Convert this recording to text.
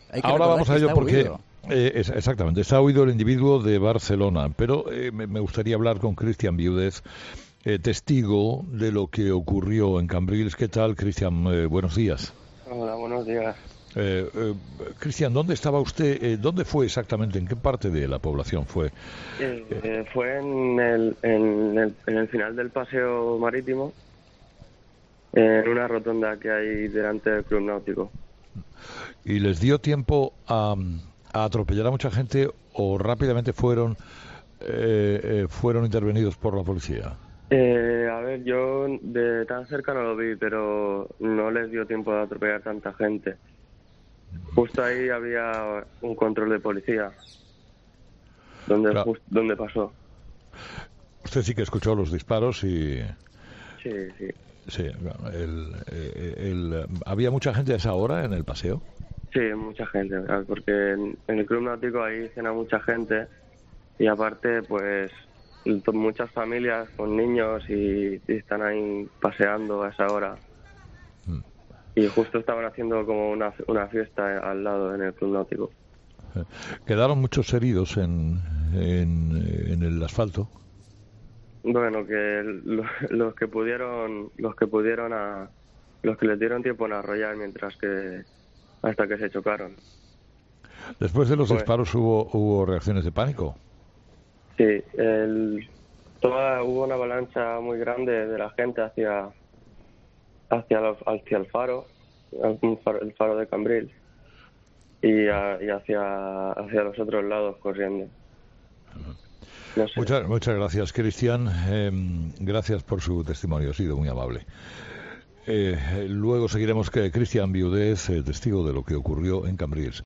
Hay que Ahora recordar vamos que a ello está porque, huido. exactamente, está huido el individuo de Barcelona, pero me gustaría hablar con Cristian Viudez, testigo de lo que ocurrió en Cambrils. ¿Qué tal, Cristian? Buenos días. Hola, buenos días. Cristian, ¿dónde estaba usted? ¿Dónde fue exactamente? ¿En qué parte de la población fue? Fue en el final del paseo marítimo, en una rotonda que hay delante del Club Náutico. ¿Y les dio tiempo a atropellar a mucha gente o rápidamente fueron intervenidos por la policía? A ver, yo de tan cerca no lo vi, pero no les dio tiempo de atropellar tanta gente. Justo ahí había un control de policía, Claro. donde pasó. Usted sí que escuchó los disparos y... Sí, sí. Sí, ¿había mucha gente a esa hora en el paseo? Sí, mucha gente, ¿verdad? Porque en el Club Náutico ahí cena mucha gente y aparte, pues, muchas familias con niños y están ahí paseando a esa hora. Y justo estaban haciendo como una fiesta al lado en el Club Náutico. ¿Quedaron muchos heridos en el asfalto? Bueno, que los que les dieron tiempo en arrollar hasta que se chocaron. Después de los disparos hubo reacciones de pánico. Sí, hubo una avalancha muy grande de la gente hacia el faro, el faro de Cambrils, y hacia los otros lados corriendo. No sé. Muchas gracias, Cristian. Gracias por su testimonio, ha sido muy amable. Luego seguiremos que Cristian Viudez, testigo de lo que ocurrió en Cambrils.